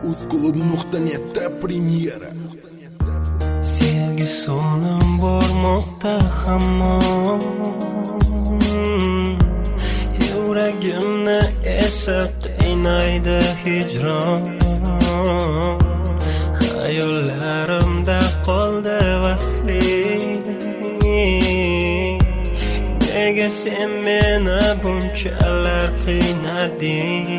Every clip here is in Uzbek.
Uzklub.net'da premyera. Sevgi so'nim bormoqda hamon, yuragimni esa qiynaydi hijron. Hayollarimda qoldi vasling, nega sen meni bunchalar qiynading?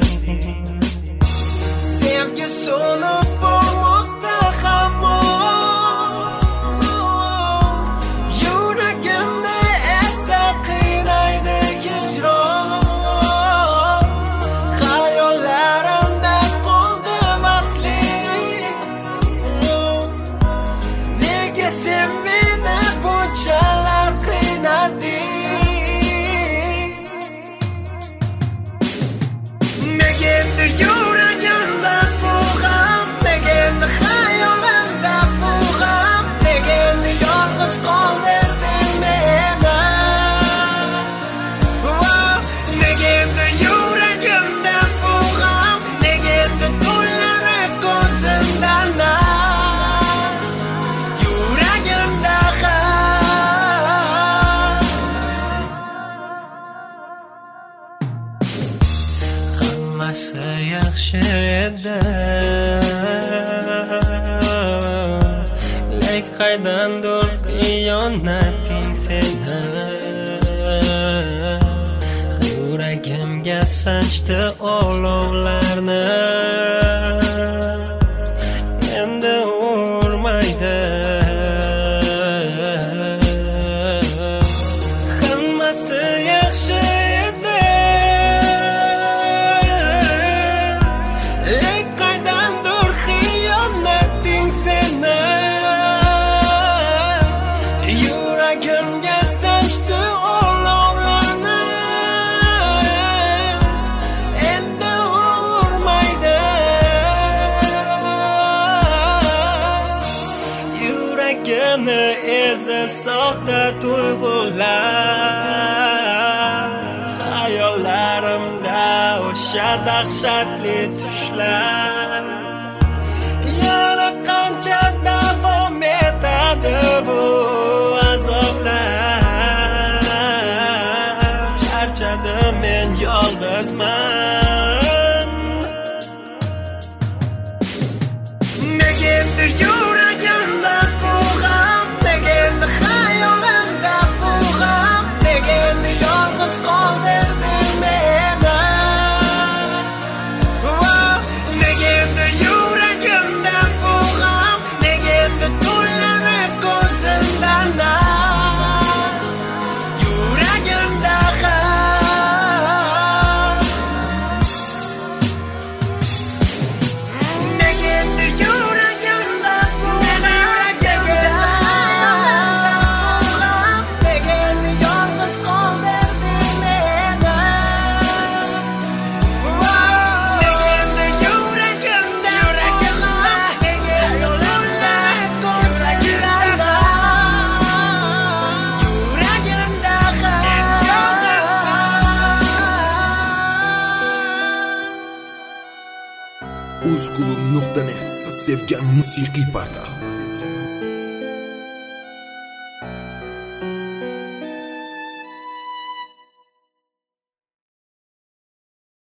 Sevgi so'nib bormoqda hamon, yuragimni esa qiynaydi hijron. Hayollarimda qoldi vasling, nega sen meni bunchalar qiynading? Nega endi yuragimda bu g'am, nega endi xayolimda bu g'am, nega endi yolg'iz qoldirding meni? Nega endi yuragimda bu g'am, nega endi tunlari ko'zimdan yuragimda hammasi yaxshi edi, lek qaydandir xiyonating seni yuragimga sanchdi olovlarni, endi urmaydi. Hammasi yaxshi edi, lek qaydandir xiyonating seni yuragimga sanchdi olovlarni, endi urmaydi. Yuragimni ezdi soxta tuyg'ular, hayollarimda o'sha dahshatli tushlar. Yana qancha davom etadi bu azoblar? Charchadim, men yolg'izman. Nega endi yuragimda bu g'am, nega endi xayolimda bu g'am, nega endi yolg'iz qoldirding meni? Nega endi yuragimda bu g'am, nega endi tunlari ko'zimdan yuragimda nega endi yuragimda bu g'am, nega endi yolg'iz qoldirding meni? Nega endi yuragimda nega yo'limda ko'zaklarda yuragimda Uzklub.net siz sevgan musiqiy portal.